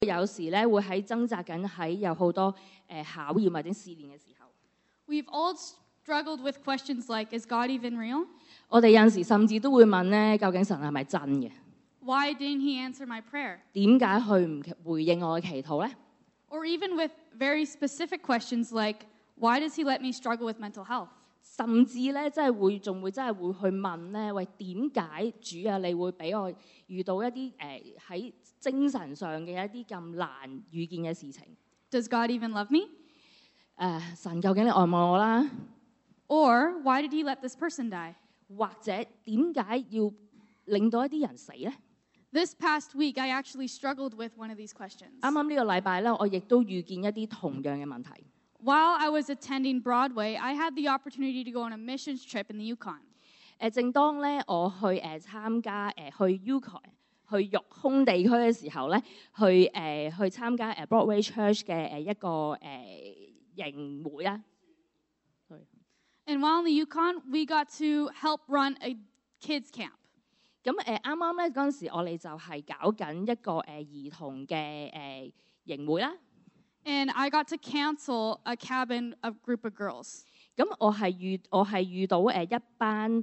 有時咧會喺掙扎緊喺有好多考驗或者試煉嘅時候， We've all struggled with questions like, is God even real? 我哋有陣時甚至都會問咧，究竟神係咪真嘅？ Why didn't he answer my prayer? 點解佢唔回應我嘅祈禱咧？ Or even with very specific questions like, why does he let me struggle with mental health? 甚至咧，真係仲會去問咧，喂，點解主啊，你會俾我遇到一啲喺精神上嘅一啲咁難遇見嘅事情？ Does God even love me? 神究竟你愛唔愛我啦？ Or why did he let this person die? 或者點解要令到一啲人死咧？ This past week, I actually struggled with one of these questions. 啱啱呢個禮拜咧，我亦都遇見一啲同樣嘅問題。 While I was attending Broadway, I had the opportunity to go on a missions trip in the Yukon. 正當咧我去參加去 Yukon 去育空地區嘅時候咧，去參加Broadway Church 嘅一個營會啦。 And while in the Yukon, we got to help run a kids camp. 咁啱啱咧嗰陣時，我哋就係搞緊一個兒童嘅營會啦。 And I got to counsel a cabin of group of girls. 咁我係遇到一班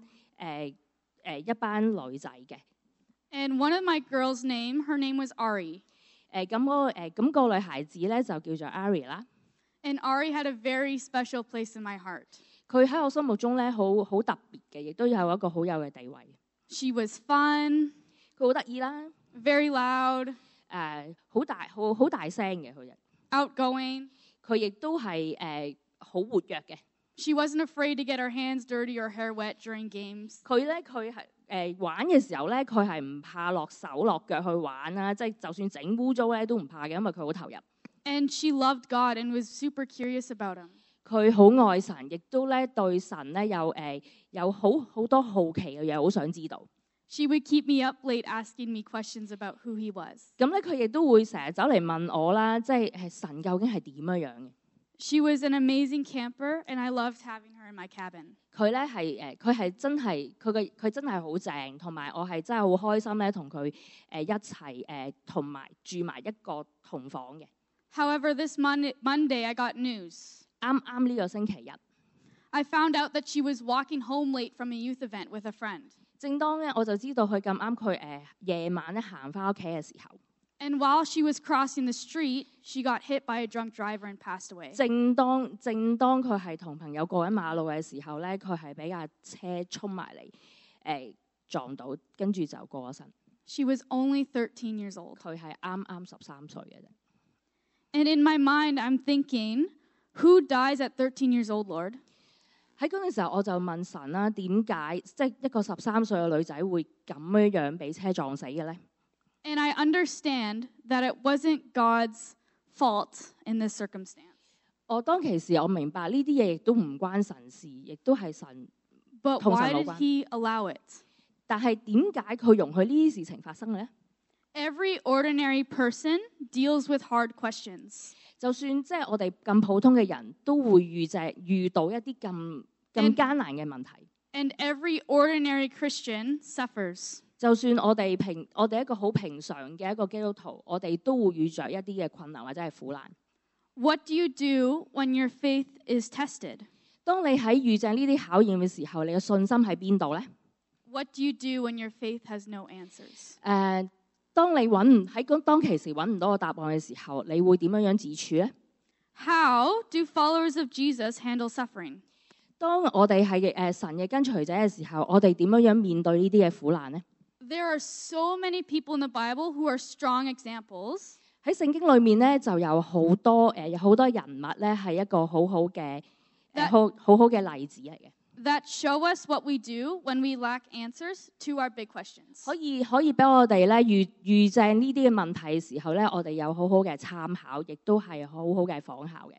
女仔嘅。 And one of my girls' her name was Ari. 咁個女孩子咧就叫做 Ari 啦。 And Ari had a very special place in my heart. 佢喺我心目中咧好特別嘅，亦都有一個好有嘅地位。 She was fun. 佢好得意啦， Very loud. 好大聲嘅佢。 Outgoing. 佢亦都係好活躍嘅。 She wasn't afraid to get her hands dirty or hair wet during games. 佢係玩嘅時候咧，佢係唔怕落手落腳去玩啦，即係就算整污糟咧都唔怕嘅，因為佢好投入。 And she loved God and was super curious about him. 佢好愛神，亦都咧對神咧有好多好奇嘅嘢，好想知道。 She would keep me up late asking me questions about who he was. 咁咧佢亦都會成日走嚟問我啦，即係神究竟係點樣嘅？ She was an amazing camper, and I loved having her in my cabin. 佢咧佢真係好正，同埋我係真係好開心咧，同佢一齊同埋住埋一個同房嘅。 However, this Monday I got news. 啱呢個星期日， I found out that she was walking home late from a youth event with a friend. 正當咧我就知道佢咁啱佢夜晚咧行翻屋企嘅時候， And while she was crossing the street, she got hit by a drunk driver and passed away. 正當佢係同朋友過緊馬路嘅時候咧，佢係俾架車衝埋嚟撞到，跟住就過咗身。 She was only 13 years old. 佢係啱13歲嘅啫。 And in my mind, I'm thinking, who dies at 13 years old, Lord? 喺嗰陣時候，我就問神啦，點解即係一個13歲嘅女仔會咁樣俾車撞死嘅咧？ And I understand that it wasn't God's fault in this circumstance. 我當其時我明白呢啲嘢亦都唔關神事，亦都係神 But 同神 why 冇 did 關。 he allow it? 但係點解佢容許呢啲事情發生嘅咧？ Every ordinary person deals with hard questions. 就算即係我哋咁普通嘅人都會遇到一啲咁艱難嘅問題。 And every ordinary Christian suffers. 就算我哋一個好平常嘅一個基督徒，我哋都會遇着一啲嘅困難或者係苦難。 What do you do when your faith is tested? 當你喺遇正呢啲考驗嘅時候，你嘅信心喺邊度咧？ What do you do when your faith has no answers? 當你當其時揾唔到個答案嘅時候，你會點樣自處咧？ How do followers of Jesus handle suffering? 當我哋係神嘅跟隨者嘅時候，我哋點樣面對呢啲嘅苦難咧？ There are so many people in the Bible who are strong examples. 喺聖經裏面咧，就有好多人物咧，係一個好好嘅例子嚟嘅。 That show us what we do when we lack answers to our big questions. 可以俾我哋咧遇正呢啲嘅問題嘅時候咧，我哋有好好嘅參考，亦都係好好嘅仿效嘅。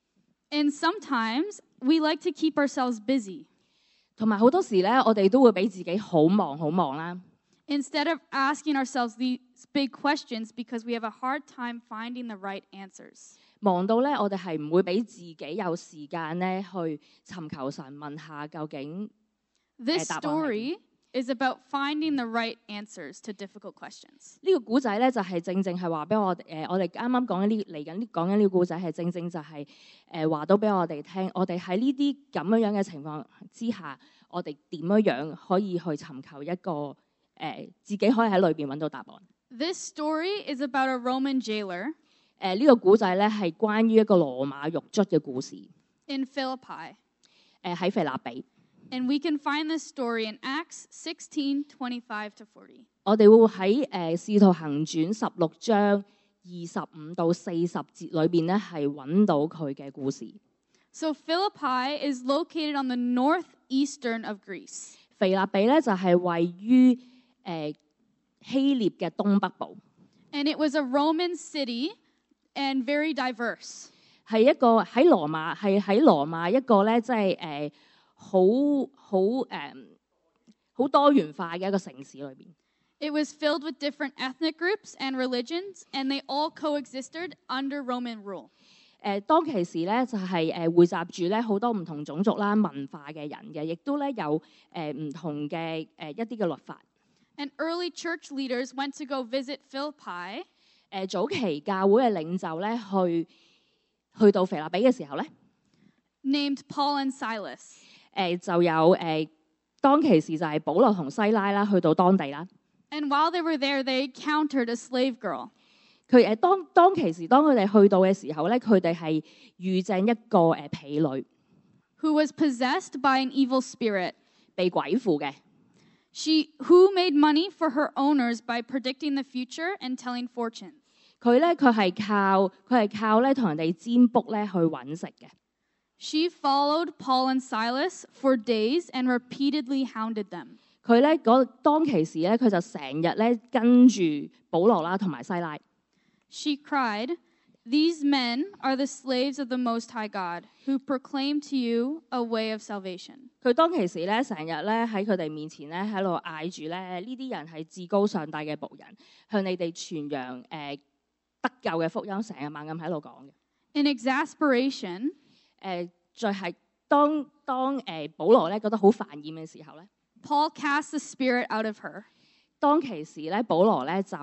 And sometimes we like to keep ourselves busy. 同埋好多時咧，我哋都會俾自己好忙啦。 Instead of asking ourselves these big questions because we have a hard time finding the right answers. 忙到咧，我哋係唔會俾自己有時間咧去尋求神，問下究竟 This 答案係點。 story is about finding the right answers to difficult questions. 呢個故仔咧就係正係話俾我哋啱啱講緊講緊呢個故仔係正就係話到俾我哋聽，我哋喺呢啲咁樣嘅情況之下，我哋點樣可以去尋求一個自己可以喺裏邊揾到答案。 This story is about a Roman jailer 呢個故仔咧係關於一個羅馬獄卒嘅故事。 in Philippi. 喺腓立比。 And we can find this story in Acts 16:25 to 40. 我哋會喺使徒行傳16章25到40節裏邊咧係揾到佢嘅故事。 So Philippi is located on the northeastern of Greece. 腓立比咧就係位於希臘嘅東北部， And it was a Roman city and very diverse. 係一個喺羅馬一個咧即係好多元化嘅一個城市裏邊。 It was filled with different ethnic groups and religions, and they all coexisted under Roman rule. 當其時咧就係匯集住咧好多唔同種族啦、文化嘅人嘅，亦都咧有唔同嘅一啲嘅律法。 And early church leaders went to go visit Philippi. 早期教會嘅領袖咧去到腓立比嘅時候咧 named Paul and Silas. 就有當其時就係保羅同西拉啦，去到當地啦。 And while they were there, they encountered a slave girl. 佢當其時當佢哋去到嘅時候咧，佢哋係遇正一個婢女 who was possessed by an evil spirit. 被鬼附嘅。 Who made money for her owners by predicting the future and telling fortunes. 佢係靠咧同人哋占卜咧去揾食嘅。 She followed Paul and Silas for days and repeatedly hounded them. 佢咧當其時咧，佢就成日咧跟住保羅啦同埋西拉。 She cried, "These men are the slaves of the Most High God, who proclaim to you a way of salvation." 佢當其時咧成日咧喺佢哋面前咧喺度嗌住咧，呢啲人係至高上帝嘅僕人，向你哋傳揚得救嘅福音，成日猛咁喺度講嘅。 In exasperation, 就係當保羅咧覺得好煩厭嘅時候咧， Paul cast the spirit out of her. 當其時咧保羅咧就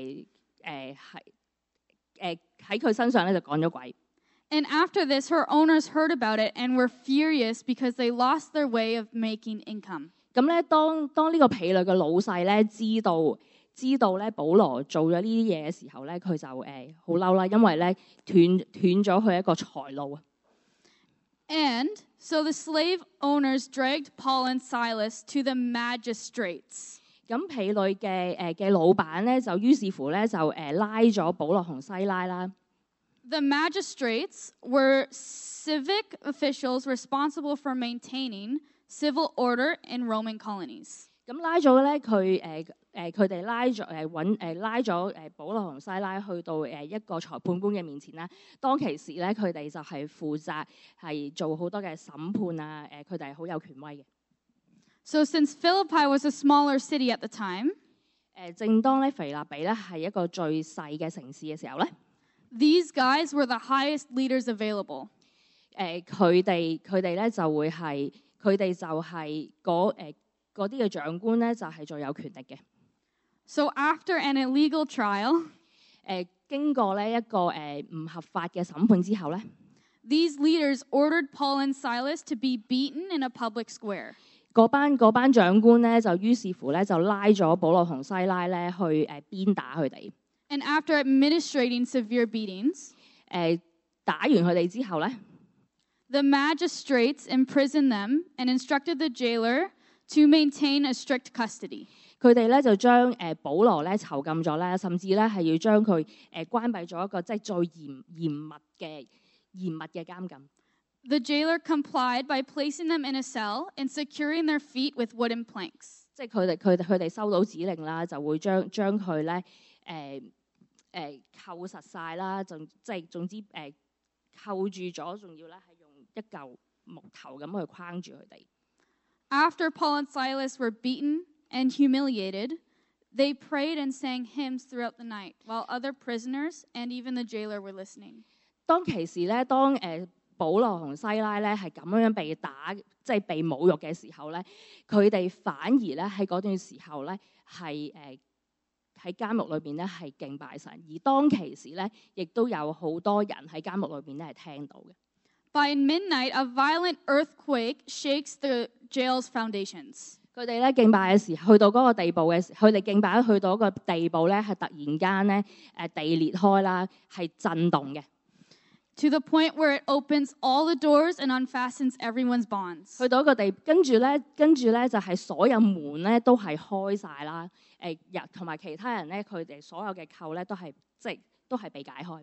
喺佢身上咧就趕咗鬼。 And after this, her owners heard about it and were furious because they lost their way of making income. 咁咧，當呢個婢女嘅老細咧知道咧保羅做咗呢啲嘢嘅時候咧，佢就好嬲啦，因為咧斷咗佢一個財路啊。 And so the slave owners dragged Paul and Silas to the magistrates. 咁婢女嘅老闆咧就於是乎咧就拉咗保羅同西拉啦。 The magistrates were civic officials responsible for maintaining civil order in Roman colonies. 咁拉咗咧佢哋拉咗保羅同西拉去到一個裁判官嘅面前啦。當其時咧佢哋就係負責係做好多嘅審判啊，佢哋係好有權威嘅。 So since Philippi was a smaller city at the time, 正當咧腓立比咧係一個最細嘅城市嘅時候咧， these guys were the highest leaders available. 佢哋咧就會係佢哋就係嗰啲嘅長官咧就係最有權力嘅。 So after an illegal trial, 經過咧一個唔合法嘅審判之後咧， these leaders ordered Paul and Silas to be beaten in a public square. 嗰班長官咧就於是乎咧就拉咗保羅同西拉咧去鞭打佢哋。 And after administrating severe beatings, 打完佢哋之後咧， the magistrates imprisoned them and instructed the jailer to maintain a strict custody. 佢哋咧就將保羅咧囚禁咗咧，甚至咧係要將佢關閉咗一個即係最嚴密嘅監禁。 The jailer complied by placing them in a cell and securing their feet with wooden planks. 即係佢哋收到指令啦，就會將佢咧扣實晒啦，總之扣住咗，仲要咧係用一嚿木頭咁去框住佢哋。 After Paul and Silas were beaten and humiliated, they prayed and sang hymns throughout the night, while other prisoners and even the jailer were listening. 當其時咧，當保羅同西拉咧係咁樣被打，即係被侮辱嘅時候咧，佢哋反而咧喺嗰段時候咧係喺監獄裏邊咧係敬拜神，而當其時咧亦都有好多人喺監獄裏邊咧係聽到嘅。 By midnight, a violent earthquake shakes the jail's foundations. 佢哋咧敬拜嘅時候，去到嗰個地步嘅時候，佢哋敬拜去到一個地步咧，係突然間咧地裂開啦，係震動嘅。 To the point where it opens all the doors and unfastens everyone's bonds. 去到一個地，跟住咧就係所有門咧都係開晒啦，同埋其他人咧佢哋所有嘅扣咧都係都係被解開。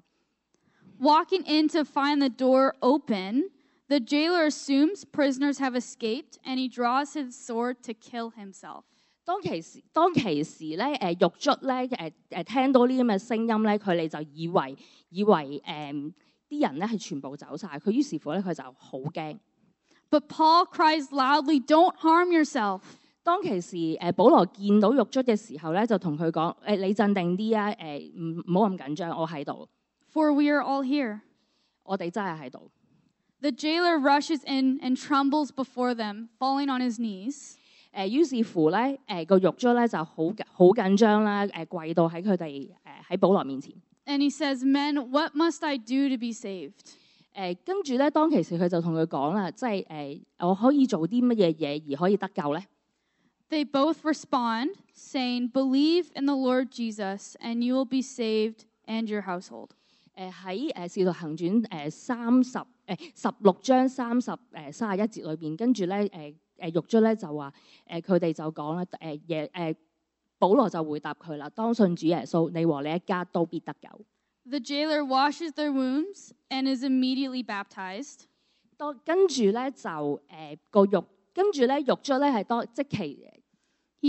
Walking in to find the door open, the jailer assumes prisoners have escaped and he draws his sword to kill himself. 當其時咧，獄卒咧聽到呢啲咁嘅聲音咧，佢哋就以為啲人咧係全部走晒，佢於是乎咧佢就好驚。 But Paul cries loudly, "Don't harm yourself." 當其時保羅見到獄卒嘅時候咧，就同佢講：你鎮定啲啊，唔好咁緊張，我喺度。 For we are all here. 我哋真係喺度。 The jailer rushes in and trembles before them, falling on his knees. 於是乎咧，個獄卒咧就好緊張啦，跪到喺佢哋喺保羅面前。 And he says, "Men, what must I do to be saved?" 跟住咧，當其時佢就同佢講啦，即係我可以做啲乜嘢嘢而可以得救咧？ They both respond, saying, "Believe in the Lord Jesus, and you will be saved and your household." 喺《使徒行傳》16章31節裏邊，跟住咧獄卒咧就話佢哋就講啦，保羅就回答佢啦，當信主耶穌，你和你一家都必得救。 The jailer washes their wounds and is immediately baptized. 跟住咧就跟住咧獄卒咧係即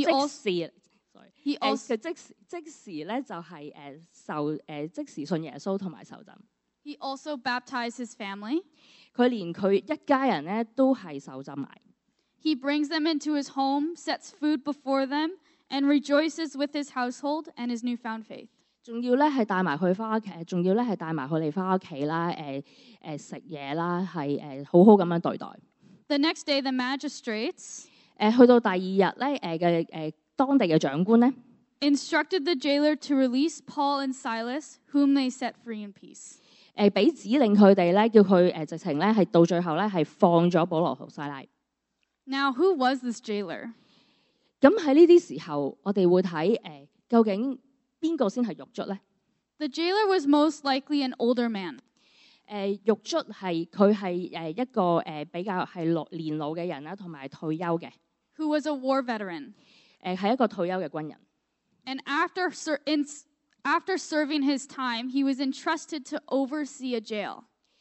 時咧就係即時信耶穌同埋受浸。 He also baptized his family. 佢連佢一家人咧都係受浸埋。 He brings them into his home, sets food before them, and rejoices with his household and his newfound faith. 仲要咧係帶埋佢翻屋企，仲要咧係帶埋佢哋翻屋企啦，食嘢啦，係好好咁樣對待。 The next day, the magistrates 去到第二日咧，當地嘅長官咧 instructed the jailer to release Paul and Silas, whom they set free in peace. 俾指令佢哋咧，叫佢直情咧係到最後咧係放咗保羅同西拉。 Now, who was this jailer? 咁喺呢啲時候，我哋會睇究竟邊個先係獄卒咧？ The jailer was most likely an older man. 獄卒佢係一個比較係年老嘅人啦，同埋退休嘅。 Who was a war veteran. 係一個退休嘅軍人。 And after serving his time, he was entrusted to oversee a jail.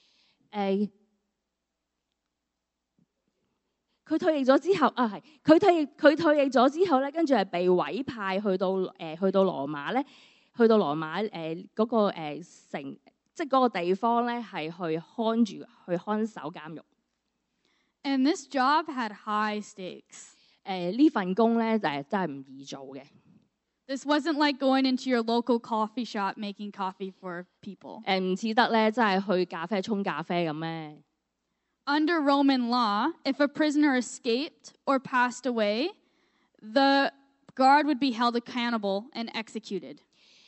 佢退役咗之後佢退役咗之後咧，跟住係被委派去到羅馬咧，去到羅馬嗰個城，即係嗰個地方咧，係去看守監獄。 And this job had high stakes. 呢份工咧真係唔易做嘅。 This wasn't like going into your local coffee shop making coffee for people. 唔似得咧，真係去咖啡沖咖啡咁咩？ Under Roman law, if a prisoner escaped or passed away, the guard would be held accountable and executed.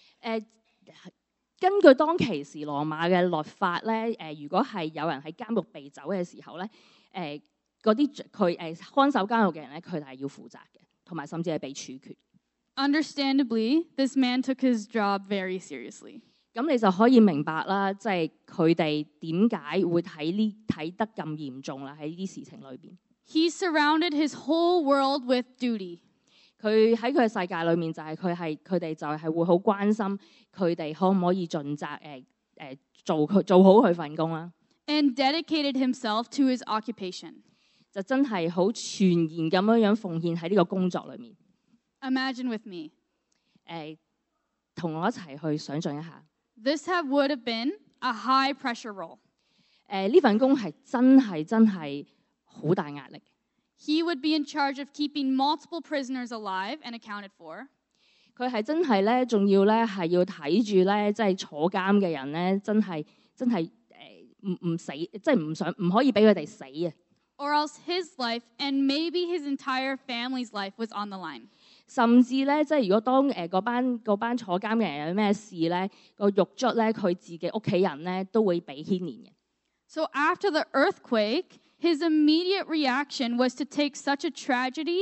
根據當其時羅馬嘅律法咧，如果係有人喺監獄被走嘅時候咧，嗰啲佢看守監獄嘅人咧，佢哋係要負責嘅，同埋甚至係被處決。 Understandably, this man took his job very seriously. 咁你就可以明白啦，即係佢哋點解會睇得咁嚴重啦？喺呢啲事情裏邊。 He surrounded his whole world with duty. 佢喺佢嘅世界裏面就係佢哋就係會好關心佢哋可唔可以盡責做好佢份工啦。 And dedicated himself to his occupation. 就真係好全然咁樣奉獻喺呢個工作裏面。 Imagine with me. 同我一齊去想像一下。 This would have been a high pressure role. 呢份工係真係好大壓力。 He would be in charge of keeping multiple prisoners alive and accounted for. 佢係真係咧，仲要咧係要睇住咧，即係坐監嘅人咧，真係唔死，即係唔可以俾佢哋死啊！ Or else his life and maybe his entire family's life was on the line. 甚至咧，即係如果當嗰班坐監嘅人有咩事咧，個獄卒咧佢自己屋企人咧都會被牽連嘅。 So after the earthquake, his immediate reaction was to take such a tragedy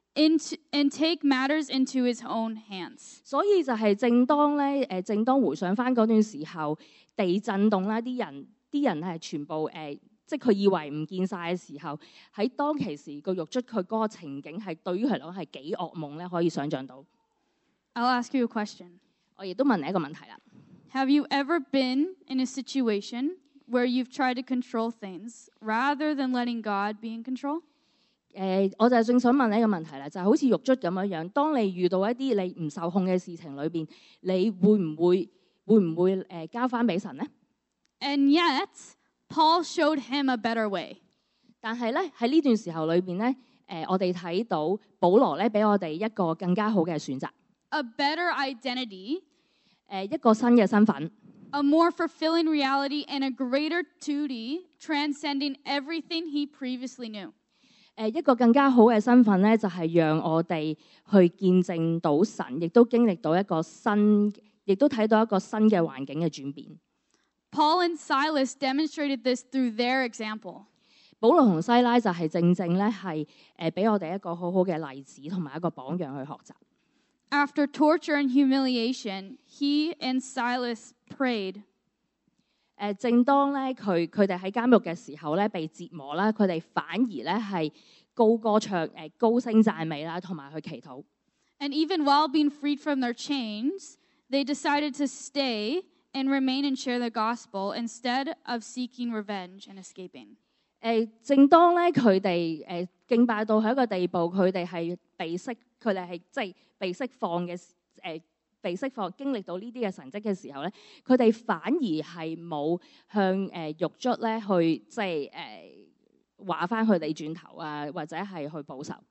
and take matters into his own hands. 所以就係正當回想翻嗰段時候，地震動啦，啲人係全部即係佢以為唔見晒嘅時候，喺當其時個獄卒佢嗰個情景係對於佢嚟講係幾噩夢咧，可以想像到。 I'll ask you a question. 我亦都問你一個問題啦。 Have you ever been in a situation where you've tried to control things rather than letting God be in control? 我就係正想問你一個問題啦，就係好似獄卒咁樣樣，當你遇到一啲你唔受控嘅事情裏邊，你會唔會交翻俾神咧？ And yet, Paul showed him a better way. 但係咧喺呢段時候裏邊咧，我哋睇到保羅咧俾我哋一個更加好嘅選擇， A better identity, 一個新嘅身份， a more fulfilling reality, and a greater duty transcending everything he previously knew. 一個更加好嘅身份咧，就係讓我哋去見證到神，亦都經歷到亦都睇到一個新嘅環境嘅轉變。 Paul and Silas demonstrated this through their example. 保羅同西拉就係正咧係俾我哋一個好好嘅例子同埋一個榜樣去學習。 After torture and humiliation, he and Silas prayed. 正當咧佢哋喺監獄嘅時候咧被折磨啦，佢哋反而咧係高歌唱高聲讚美啦，同埋去祈禱。 And even while being freed from their chains, they decided to stay and remain and share the gospel instead of seeking revenge and escaping. 正當咧佢哋敬拜到喺一個地步，佢哋係佢哋係即係被釋放嘅被釋放，經歷到呢啲嘅神蹟嘅時候咧，佢哋反而係冇向獄卒咧去即係話翻佢哋轉頭啊，或者係去報仇。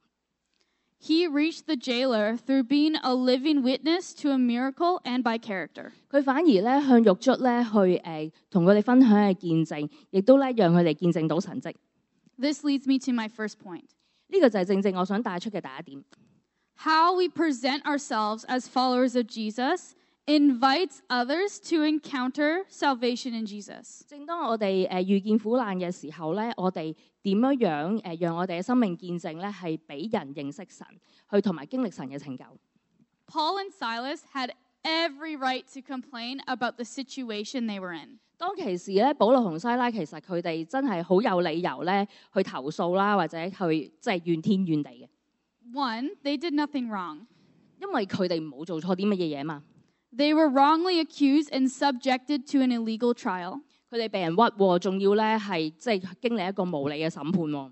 He reached the jailer through being a living witness to a miracle and by character. 佢反而咧向獄卒咧去同佢哋分享嘅見證，亦都咧讓佢哋見證到神蹟。 This leads me to my first point. 呢個就係正我想帶出嘅第一點。 How we present ourselves as followers of Jesus invites others to encounter salvation in Jesus. 正當我哋遇見苦難嘅時候咧，我哋點樣讓我哋嘅生命見證咧係俾人認識神，去同埋經歷神嘅拯救。 Paul and Silas had every right to complain about the situation they were in. 當其時咧，保羅同西拉其實佢哋真係好有理由咧去投訴啦，或者去即係怨天怨地嘅。 One, they did nothing wrong. 因為佢哋冇做錯啲乜嘢嘢嘛。 They were wrongly accused and subjected to an illegal trial. 佢哋被人屈喎，仲要咧係即係經歷一個無理嘅審判喎。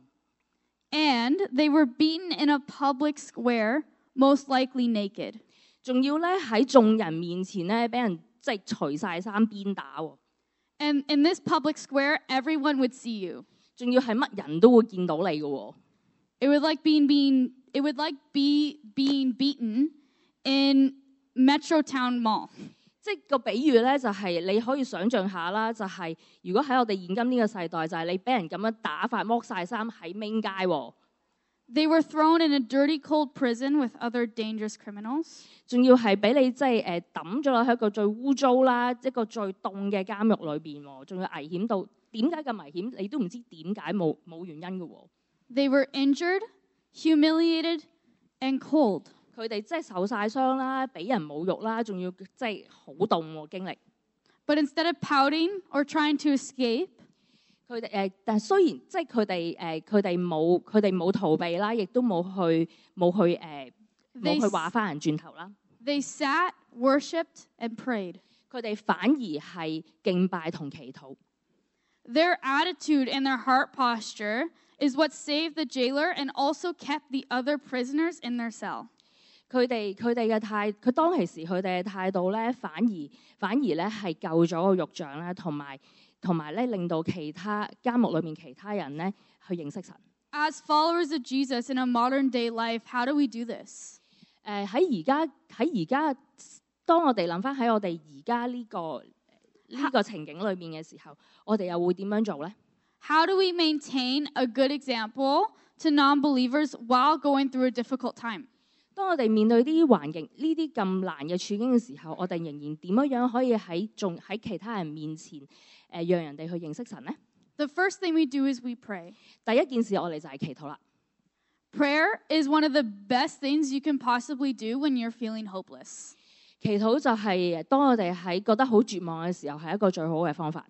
And they were beaten in a public square, most likely naked. 仲要咧喺眾人面前咧俾人即係除晒衫鞭打喎。 And in this public square, everyone would see you. 仲要係乜人都會見到你嘅喎。 It would like being beaten in Metrotown Mall. 即係個比喻咧，就係你可以想象下啦，就係如果喺我哋現今呢個世代，就係你俾人咁樣打法剝晒衫喺 main 街喎。 They were thrown in a dirty, cold prison with other dangerous criminals. 仲要係俾你即係抌咗落喺一個最污糟啦，一個最凍嘅監獄裏邊喎，仲要危險到點解咁危險？你都唔知點解冇原因嘅喎。 They were injured, humiliated, and cold. 佢哋即係受晒傷啦，俾人侮辱啦，仲要即係好凍喎經歷。 But instead of pouting or trying to escape, 佢哋但係雖然即係佢哋冇逃避啦，亦都冇去話翻人轉頭啦。 They sat, worshipped, and prayed. 佢哋反而係敬拜同祈禱。 Their attitude and their heart posture is what saved the jailer and also kept the other prisoners in their cell. 佢當其時佢哋嘅態度咧，反而咧係救咗個獄長咧，同埋咧令到其他監獄裏面其他人咧去認識神。 As followers of Jesus in a modern day life, how do we do this? 喺而家，當我哋諗翻喺我哋而家呢個呢個情景裏面嘅時候，我哋又會點樣做呢？ How do we maintain a good example to non-believers while going through a difficult time? 當我哋面對呢啲環境、呢啲咁難嘅處境嘅時候，我哋仍然點樣可以喺其他人面前讓人哋去認識神呢？ The first thing we do is we pray. 第一件事我哋就係祈禱啦。 Prayer is one of the best things you can possibly do when you're feeling hopeless. 祈禱就係當我哋喺覺得好絕望嘅時候，係一個最好嘅方法。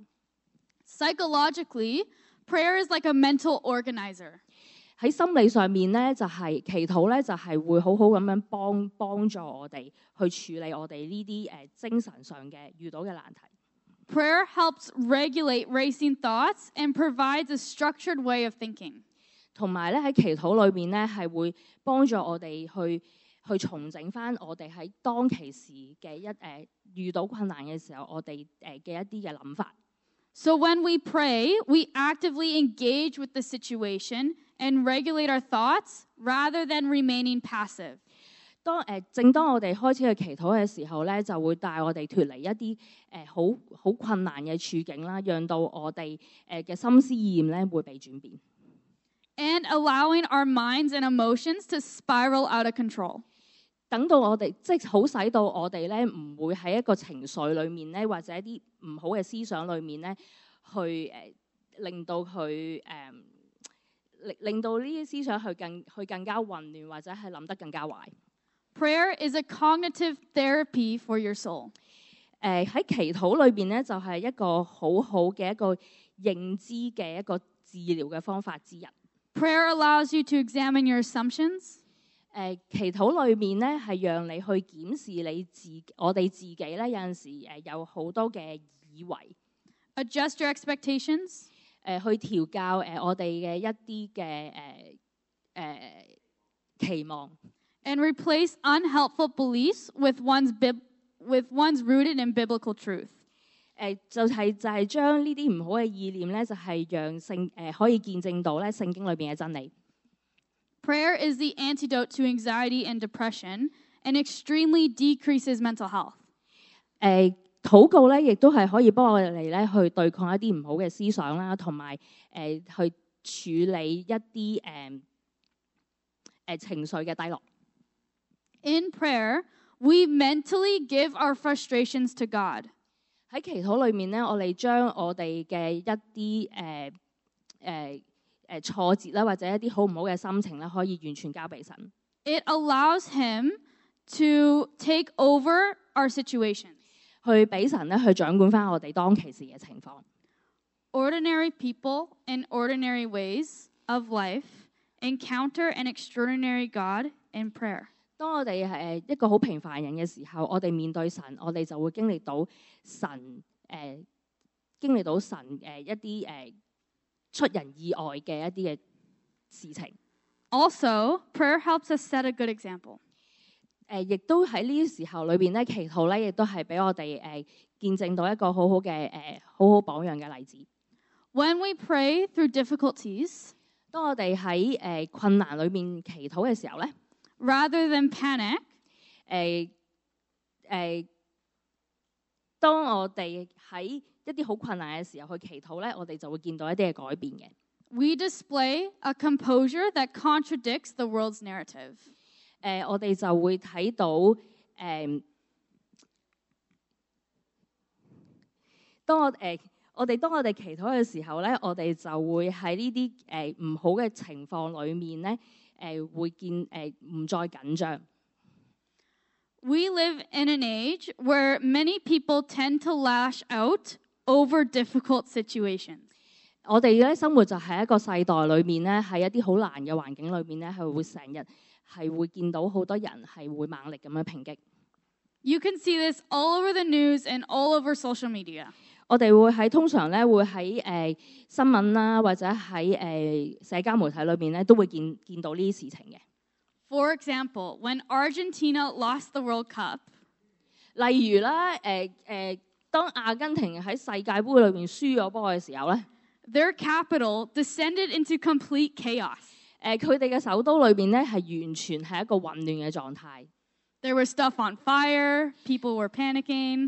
Psychologically, prayer is like a mental organizer. 喺心理上面咧，就係祈禱咧，就係會好好咁樣幫助我哋去處理我哋呢啲精神上嘅遇到嘅難題。 Prayer helps regulate racing thoughts and provides a structured way of thinking. 同埋咧喺祈禱裏面咧，係會幫助我哋去重整翻我哋喺當其時嘅遇到困難嘅時候，我哋嘅一啲嘅諗法。 So when we pray, we actively engage with the situation and regulate our thoughts rather than remaining passive. 正當我哋開始去祈禱嘅時候咧，就會帶我哋脫離一啲好困難嘅處境啦，讓到我哋嘅心思意念咧會被轉變。 And allowing our minds and emotions to spiral out of control. 等到我哋即係好使到我哋咧唔會喺一個情緒裏面咧，或者一啲唔好嘅思想裏面咧，去令到佢令到呢啲思想去更加混亂，或者係諗得更加壞。 Prayer is a cognitive therapy for your soul. 喺祈禱裏邊咧，就係一個好好嘅一個認知嘅一個治療嘅方法之一。 Prayer allows you to examine your assumptions. 祈禱裏面咧係讓你去檢視我哋自己咧，有陣時有好多嘅以為。 Adjust your expectations. 去調教我哋嘅一啲嘅期望。 And replace unhelpful beliefs with one's rooted in biblical truth. 就係將呢啲唔好嘅意念咧，就係讓可以見證到咧聖經裏邊嘅真理。 Prayer is the antidote to anxiety and depression and extremely decreases mental health. 禱告咧，亦都係可以幫我哋咧去對抗一啲唔好嘅思想啦，同埋去處理一啲情緒嘅低落。 In prayer, we mentally give our frustrations to God. 喺祈禱裏面咧，我哋將我哋嘅一啲挫折啦，或者一啲好唔好嘅心情咧，可以完全交俾神。 It allows Him to take over our situations. 去俾神咧去掌管翻我哋當其時嘅情況。 Ordinary people in ordinary ways of life encounter an extraordinary God in prayer. 當我哋係一個好平凡人嘅時候，我哋面對神，我哋就會經歷到神一啲出人意外嘅一啲嘅事情。 Also, prayer helps us set a good example. 亦都喺呢啲時候裏邊咧，祈禱咧亦都係俾我哋見證到一個好好榜樣嘅例子。 When we pray through difficulties, 當我哋喺困難裏面祈禱嘅時候咧， rather than panic, 當我哋喺一啲好困難嘅時候去祈禱咧，我哋就會見到一啲嘅改變嘅。 we display a composure that contradicts the world's narrative. 我哋就會睇到當我哋祈禱嘅時候咧，我哋就會喺呢啲唔好嘅情況裏面咧，會唔再緊張。 We live in an age where many people tend to lash out over difficult situations. 我哋咧生活就喺一個世代裏面咧，喺一啲好難嘅環境裏面咧，係會成日係會見到好多人係會猛力咁樣抨擊。 You can see this all over the news and all over social media. 我哋通常咧會喺新聞啦，或者喺社交媒體裏面咧，都會見到呢啲事情嘅。 For example, when Argentina lost the World Cup, 例如啦，當阿根廷喺世界盃裏面輸咗波嘅時候咧， their capital descended into complete chaos. 佢哋嘅首都裏邊咧係完全係一個混亂嘅狀態。 There was stuff on fire, people were panicking.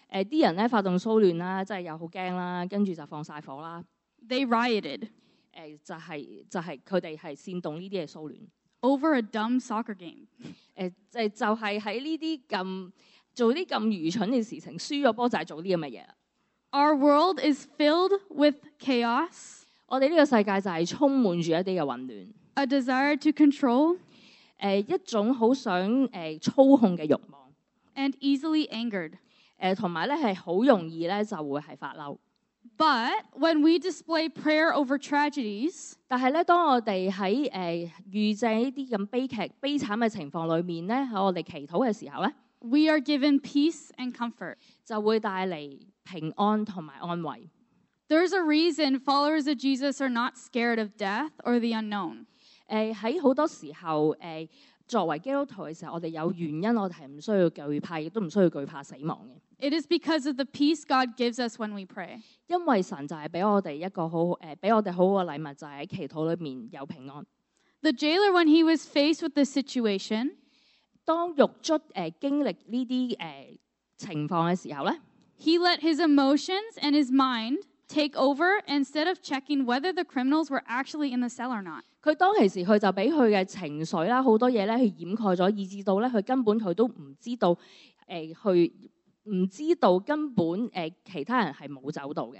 啲人咧發動騷亂啦，即係又好驚啦，跟住就放晒火啦。 They rioted 就係佢哋係煽動呢啲嘅騷亂。 over a dumb soccer game. 就係喺呢啲咁做啲咁愚蠢嘅事情，輸咗波就係做啲咁嘅嘢。 Our world is filled with chaos, 我哋呢個世界就係充滿住一啲嘅混亂， a desire to control, 一種好想操控嘅慾望， and easily angered. 同埋咧係好容易咧就會係發嬲。 But when we display prayer over tragedies, 但係咧，當我哋喺遇正呢啲咁悲慘嘅情況裏面咧，喺我哋祈禱嘅時候咧， we are given peace and comfort. 就會帶嚟平安同埋安慰。 There's a reason followers of Jesus are not scared of death or the unknown. 喺好多時候作為基督徒嘅時候，我哋有原因，我哋係唔需要懼怕，亦都唔需要懼怕死亡嘅。 It is because of the peace God gives us when we pray. 因為神就係俾我哋一個俾我哋好好嘅禮物，就係喺祈禱裏面有平安。 The jailer, when he was faced with this situation, 當獄卒經歷呢啲情況嘅時候咧， he let his emotions and his mind take over instead of checking whether the criminals were actually in the cell or not. 佢當其時佢就俾佢嘅情緒啦，好多嘢咧去掩蓋咗，以至到咧佢根本佢都唔知道根本其他人係冇走到嘅。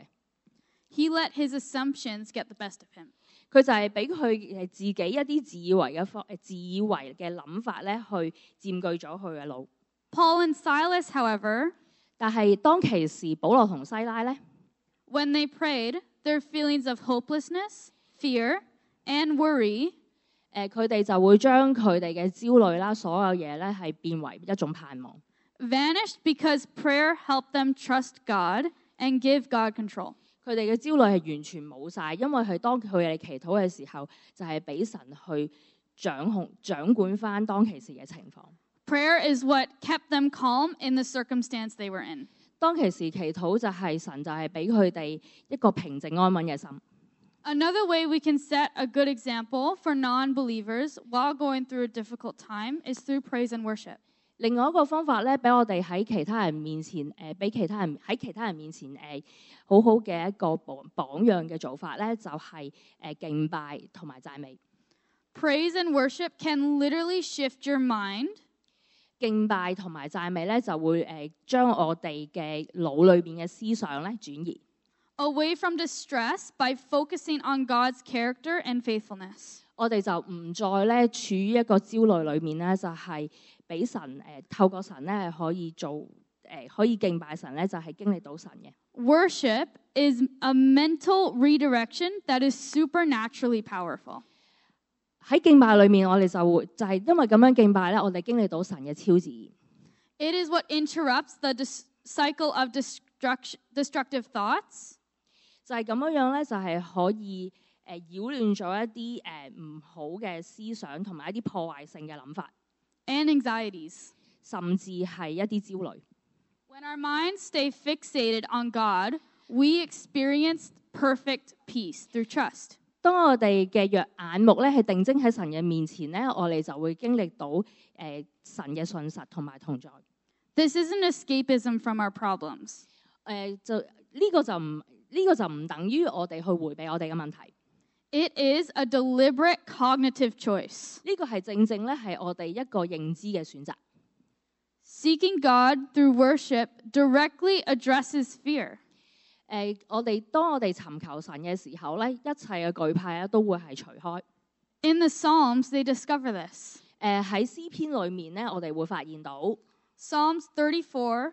He let his assumptions get the best of him. 佢就係俾佢自己一啲自以為嘅諗法咧，去佔據咗佢嘅腦。 Paul and Silas, however, 但係當其時，保羅同西拉咧， when they prayed, their feelings of hopelessness, fear, and worry 佢哋就會將佢哋嘅焦慮啦，所有嘢咧係變為一種盼望。 vanished because prayer helped them trust God and give God control. 佢哋嘅焦慮係完全冇晒，因為係當佢哋祈禱嘅時候，就係俾神去掌管翻當其時嘅情況。 Prayer is what kept them calm in the circumstance they were in. 當其時祈禱就係神就係俾佢哋一個平靜安穩嘅心。 Another way we can set a good example for non-believers while going through a difficult time is through praise and worship. 另外一個方法咧，俾我哋喺其他人面前俾其他人面前好好嘅一個榜樣嘅做法咧，就係敬拜同埋讚美。 Praise and worship can literally shift your mind 敬拜同埋讚美咧，就會將我哋嘅腦裏邊嘅思想咧轉移 away from distress by focusing on God's character and faithfulness. 我哋就唔再咧處於一個焦慮裏面咧，就係俾神透過神咧可以可以敬拜神咧，就係經歷到神嘅。 Worship is a mental redirection that is supernaturally powerful. 喺敬拜裏面，我哋就係因為咁樣敬拜咧，我哋經歷到神嘅超自然。 It is what interrupts the cycle of destructive thoughts 就係咁樣咧，就係可以擾亂咗一啲唔好嘅思想，同埋一啲破壞性嘅諗法， and anxieties. 甚至係一啲焦慮。 When our minds stay fixated on God, we experience perfect peace through trust. 當我哋嘅眼目咧係定睛喺神嘅面前咧，我哋就會經歷到神嘅信實同埋同在。 This isn't escapism from our problems. 呢個就唔等於我哋去迴避我哋嘅問題。 It is a deliberate cognitive choice. 呢個係正正咧係我哋一個認知嘅選擇。 Seeking God through worship directly addresses fear. 當我哋尋求神嘅時候咧，一切嘅懼怕咧都會係除開。 In the Psalms, they discover this. 喺詩篇裏面咧，我哋會發現到 Psalms 34,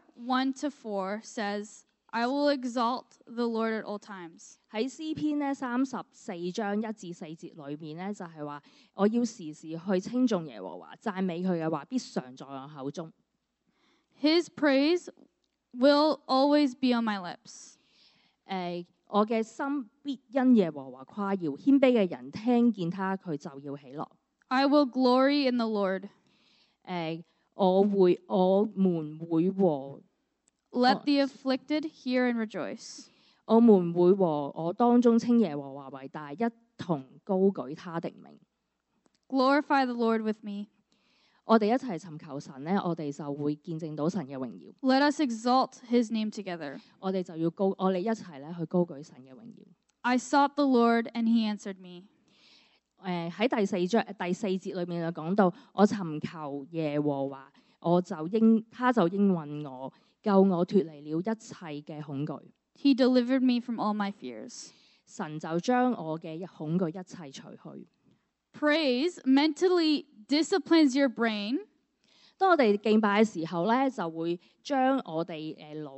1-4 says, I will exalt the Lord at all times. 喺詩篇咧34章1至4節裏面咧，就係話我要時時去稱頌耶和華，讚美佢嘅話必常在我口中。 His praise will always be on my lips. 我嘅心必因耶和華誇耀，謙卑嘅人聽見他，佢就要喜樂。 I will glory in the Lord. 我們會和 Let the afflicted hear and rejoice. 我們會和我當中稱耶和華為大，一同高舉他的名。 Glorify the Lord with me. 我哋一齊尋求神咧，我哋就會見證到神嘅榮耀。 Let us exalt his name together. 我哋就要我哋一齊咧去高舉神嘅榮耀。 I sought the Lord, and he answered me. 喺第四節裏面就講到，我尋求耶和華，他就應允我，救我脫離了一切嘅恐懼。 He delivered me from all my fears. 神就將我嘅恐懼一切除去。 Praise mentally disciplines your brain. 當我哋敬拜嘅時候咧，就會將我哋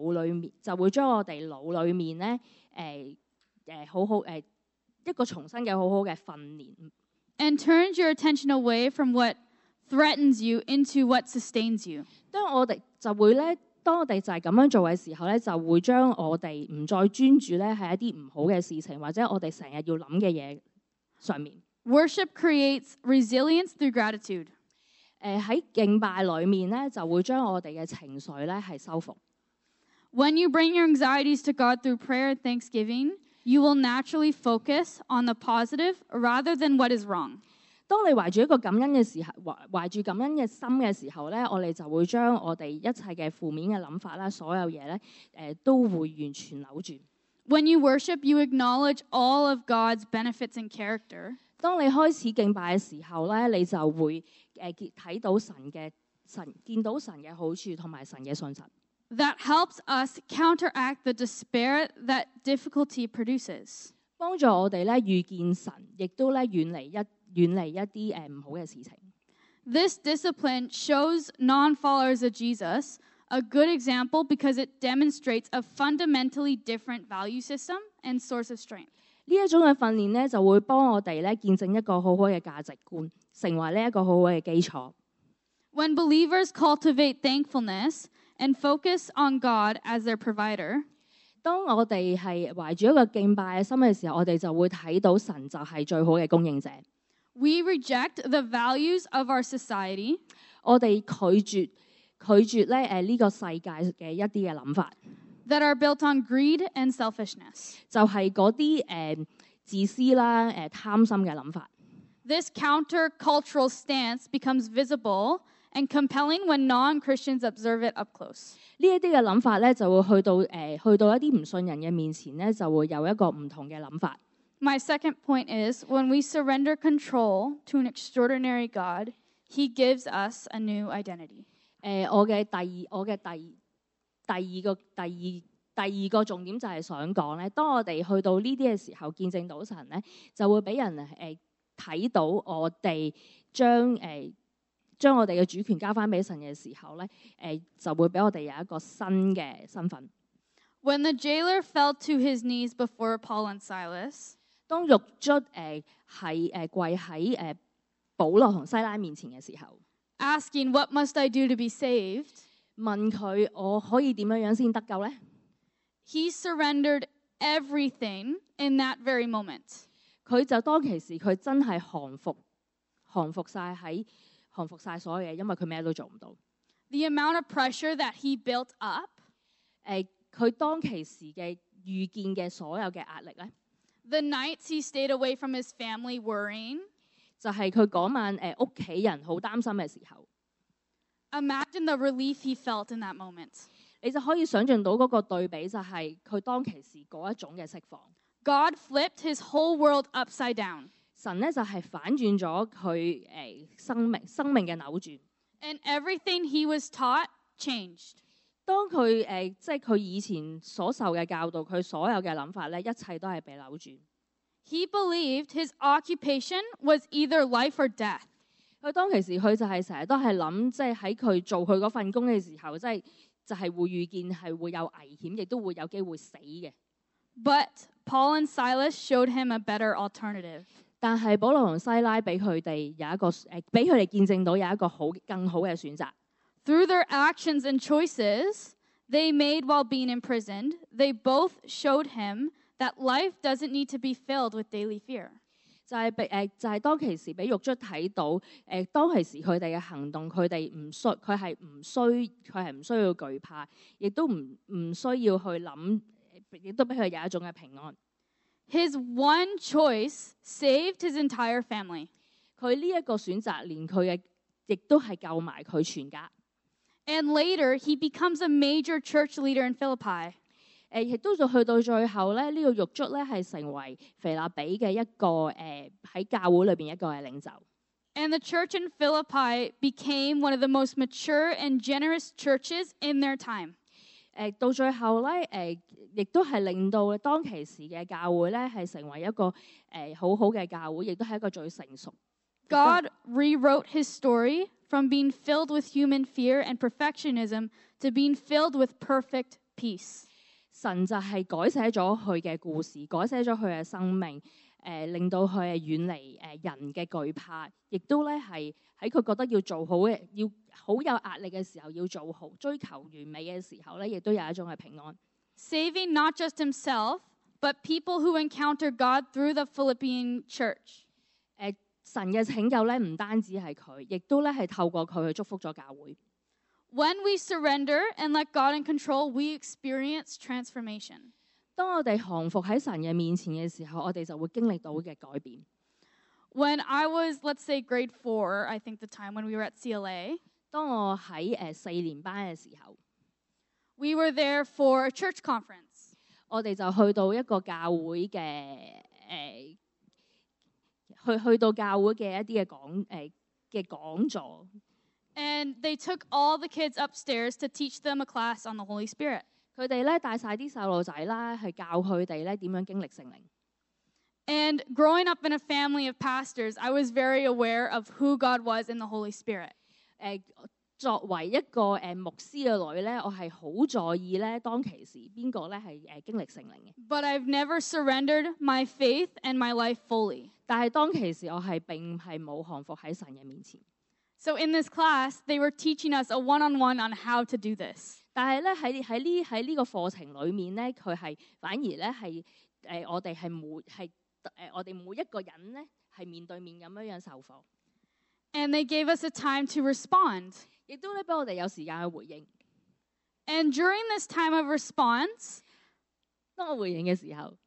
腦裏面咧好好一個重新嘅好好嘅訓練。 And turns your attention away from what threatens you into what sustains you. 當我哋就係咁樣做嘅時候咧，就會將我哋唔再專注咧係一啲唔好嘅事情，或者我哋成日要諗嘅嘢上面。 Worship creates resilience through gratitude. 喺敬拜裏面咧，就會將我哋嘅情緒咧係修復。 When you bring your anxieties to God through prayer and thanksgiving, you will naturally focus on the positive rather than what is wrong. 當你懷住一個感恩嘅時候，懷住感恩嘅心嘅時候咧，我哋就會將我哋一切嘅負面嘅諗法啦，所有嘢咧都會完全扭轉。 When you worship, you acknowledge all of God's benefits and character. 當你開始敬拜嘅時候咧，你就會睇到見到神嘅好處同埋神嘅信實。 That helps us counteract the despair that difficulty produces. 幫助我哋咧遇見神，亦都咧遠離一啲唔好嘅事情。 This discipline shows non-followers of Jesus a good example because it demonstrates a fundamentally different value system and source of strength. 呢一種嘅訓練咧，就會幫我哋咧見證一個好好嘅價值觀，成為呢一個好好嘅基礎。 When believers cultivate thankfulness and focus on God as their provider, 當我哋係懷住一個敬拜嘅心嘅時候，我哋就會睇到神就係最好嘅供應者。 we reject the values of our society, 我哋拒絕咧呢個世界嘅一啲嘅諗法， that are built on greed and selfishness. 就係嗰啲自私啦、貪心嘅諗法。 This counter-cultural stance becomes visible and compelling when non-Christians observe it up close. 呢一啲嘅諗法咧，就會去到一啲唔信人嘅面前咧，就會有一個唔同嘅諗法。 My second point is, when we surrender control to an extraordinary God, he gives us a new identity. 我嘅第二個重點就係想講咧，當我哋去到呢啲嘅時候，見證到神咧，就會俾人睇到我哋將我哋嘅主權交翻俾神嘅時候咧，就會俾我哋有一個新嘅身份。 When the jailer fell to his knees before Paul and Silas, 當獄卒跪喺保羅同西拉面前嘅時候， asking, "What must I do to be saved?" 問佢我可以點樣先得救咧？ he surrendered everything in that very moment. 佢就當其時佢真係降服晒所有嘢，因為佢咩都做唔到。 The amount of pressure that he built up, 佢當其時嘅遇見嘅所有嘅壓力咧， the nights he stayed away from his family worrying, 就係佢嗰晚屋企人好擔心嘅時候， imagine the relief he felt in that moment. 你就可以想象到嗰個對比，就係佢當其時嗰一種嘅釋放。 God flipped his whole world upside down. 神咧就係反轉咗佢生命嘅扭轉。 And everything he was taught changed. 當佢即係佢以前所受嘅教導，佢所有嘅諗法咧，一切都係被扭轉。 He believed his occupation was either life or death. 佢當其時佢就係成日都係諗，即係喺佢做佢嗰份工嘅時候，就係會遇見係會有危險，亦都會有機會死嘅。 But Paul and Silas showed him a better alternative. 但係保羅同西拉俾佢哋有一個俾佢哋見證到有一個更好嘅選擇。 Through their actions and choices they made while being imprisoned, they both showed him that life doesn't need to be filled with daily fear. 就係當其時俾獄卒睇到，當其時佢哋嘅行動，佢係唔需要懼怕，亦都唔需要去諗，亦都俾佢有一種嘅平安。 His one choice saved his entire family. 佢呢一個選擇，連佢亦都係救埋佢全家。 And later, he becomes a major church leader in Philippi. 亦都去到最後咧，呢、個獄卒咧係成為腓立比嘅一個喺教會裏邊一個嘅領袖。 And the church in Philippi became one of the most mature and generous churches in their time. 到最後咧，亦都係令到當其時嘅教會咧係成為一個好好嘅教會，亦都係一個最成熟。 God rewrote his story from being filled with human fear and perfectionism to being filled with perfect peace. 神就係改寫咗佢嘅故事，改寫咗佢嘅生命，令到佢係遠離人嘅懼怕，亦都咧係喺佢覺得要做好嘅，要好有壓力嘅時候要做好，追求完美嘅時候咧，亦都有一種嘅平安。 Saving not just himself, but people who encounter God through the Philippian church. 神嘅拯救咧，唔單止係佢，亦都咧係透過佢去祝福咗教會。 When we surrender and let God in control, we experience transformation. 當我哋降服喺神嘅面前嘅時候，我哋就會經歷到嘅改變。 When I was, let's say, grade 4, I think the time when we were at CLA, 當我喺4年班嘅時候， we were there for a church conference. 我哋就去到一個教會嘅去到教會嘅一啲嘅講座。 And they took all the kids upstairs to teach them a class on the Holy Spirit. 佢哋咧帶晒啲細路仔啦，去教佢哋咧點樣經歷聖靈。 And growing up in a family of pastors, I was very aware of who God was in the Holy Spirit. 作為一個牧師嘅女咧，我係好在意咧當其時邊個咧係經歷聖靈嘅。 But I've never surrendered my faith and my life fully. 但係當其時我係並係冇降服喺神嘅面前。 So in this class, they were teaching us a one-on-one on how to do this. 但係咧喺呢個課程裡面咧，佢係反而咧係我哋我哋每一個人咧係面對面咁樣受課。 And they gave us a time to respond. 亦都咧俾我哋有時間去回應。 And during this time of response, 當我回應嘅時候，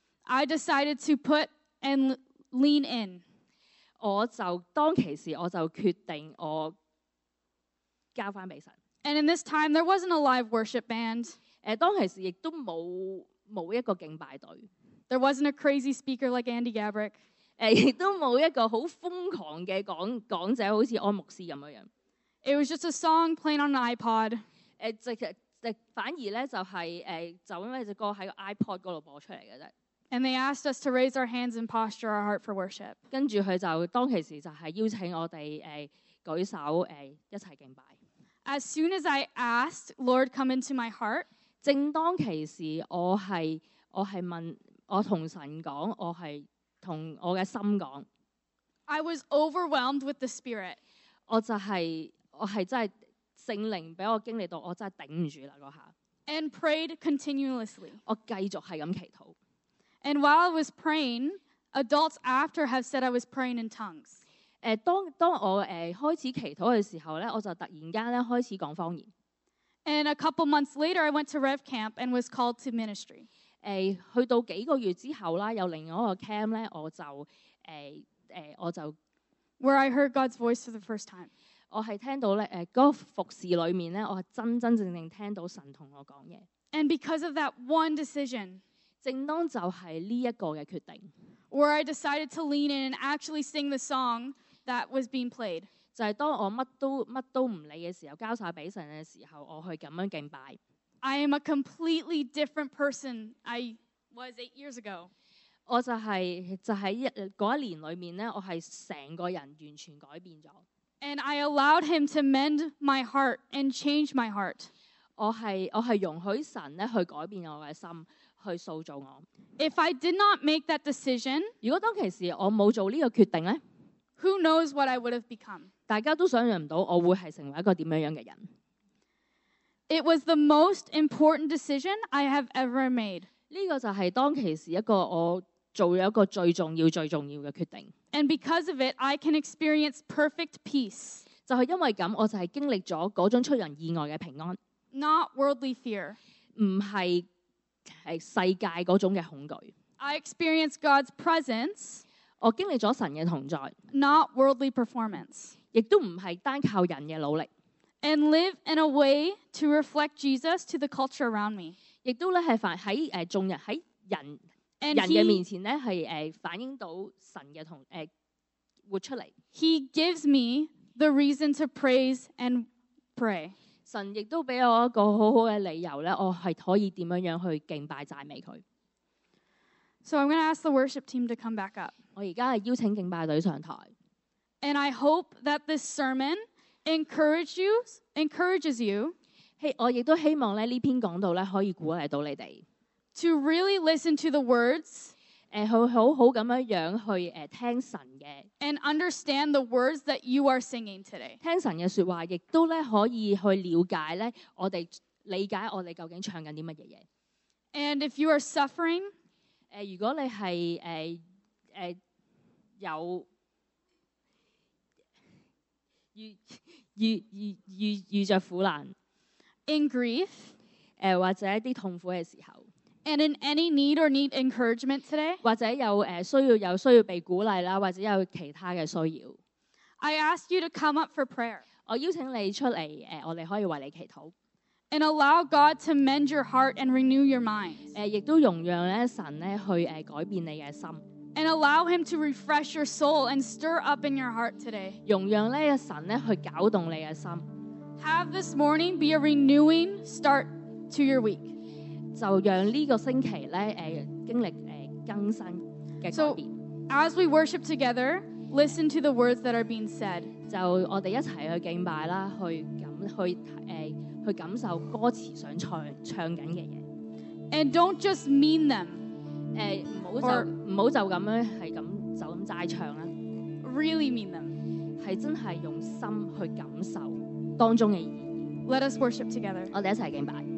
I decided to put and lean in. 我就當其時我就決定我交翻俾神。 And in this time, there wasn't a live worship band. 當其時亦都冇一個敬拜隊， There wasn't a crazy speaker like Andy Gabrick. 亦都冇一個好瘋狂嘅講者，好似安牧師咁樣樣。 It was just a song playing on an iPod. 反而咧就係就因為隻歌喺個 iPod 嗰度播出嚟嘅啫。 And they asked us to raise our hands and posture our heart for worship. 跟住佢就當其時就係邀請我哋舉手一齊敬拜。 As soon as I asked, Lord, come into my heart, 正當其時，我係問我同神講，我係同我嘅心講， I was overwhelmed with the Spirit. 我係真係聖靈俾我經歷到，我真係頂唔住啦嗰下。 And prayed continuously. 我繼續係咁祈禱。 And while I was praying, adults after have said I was praying in tongues. 當我開始祈禱嘅時候咧，我就突然間咧開始講方言。 And a couple months later, I went to Rev Camp and was called to ministry. 去到幾個月之後啦，有另外一個 camp 咧，我就 Where I heard God's voice for the first time. 我係聽到咧嗰個服侍裏面咧，我係真正聽到神同我講嘢。 And because of that one decision, 正當就係呢一個嘅決定， where I decided to lean in and actually sing the song that was being played. 就係當我乜都唔理嘅時候，交晒俾神嘅時候，我去咁樣敬拜。 I am a completely different person I was 8 years ago. 我就喺嗰一年裏面咧，我係成個人完全改變咗。 And I allowed him to mend my heart and change my heart. 我係容許神咧去改變我嘅心，去塑造我。 If I did not make that decision, 如果當其時我冇做呢個決定咧， who knows what I would have become? 大家都想象唔到我會係成為一個點樣嘅人。 It was the most important decision I have ever made. 呢個就係當其時一個我做咗一個最重要嘅決定。 And because of it, I can experience perfect peace, 就係因為咁，我就係經歷咗嗰種出人意外嘅平安， not worldly fear. 唔係世界嗰種嘅恐懼。 I experienced God's presence, 我經歷咗神嘅同在， not worldly performance. 亦都唔係單靠人嘅努力， and live in a way to reflect Jesus to the culture around me. 亦都咧係喺眾人喺人 And 人嘅面 he, 前咧係反映到神嘅活出嚟。 he gives me the reason to praise and pray. 神亦都俾我一個好好嘅理由咧，我係可以點樣去敬拜讚美佢。 So I'm going to ask the worship team to come back up. 我而家係邀請敬拜隊上台， And I hope that this sermon encourages you 我亦都希望咧呢篇講道咧可以鼓勵到你哋， to really listen to the words 去好好咁樣去聽神嘅 and understand the words that you are singing today. 聽神嘅説話，亦都咧可以去了解咧我哋理解我哋究竟唱緊啲乜嘢嘢。 And if you are suffering, 如果你係有遇着苦難， in grief, 或者一啲痛苦嘅時候， and in any need or need encouragement today, 或者有需要被鼓勵啦，或者有其他嘅需要， I ask you to come up for prayer 我邀請你出嚟，我哋可以為你祈禱， and allow God to mend your heart and renew your mind, 亦都容讓咧神咧去改變你嘅心， and allow Him to refresh your soul and stir up in your heart today. 容讓咧神咧去攪動你嘅心， Have this morning be a renewing start to your week. 就讓呢個星期咧經歷更新嘅改變。 As we worship together, listen to the words that are being said. 就我哋一齊去敬拜啦，去感受歌詞想唱緊嘅嘢。 And don't just mean them, 唔好就咁樣係咁就咁齋唱啦， really mean them. 係真係用心去感受當中嘅意義。 Let us worship together. 我哋一齊敬拜。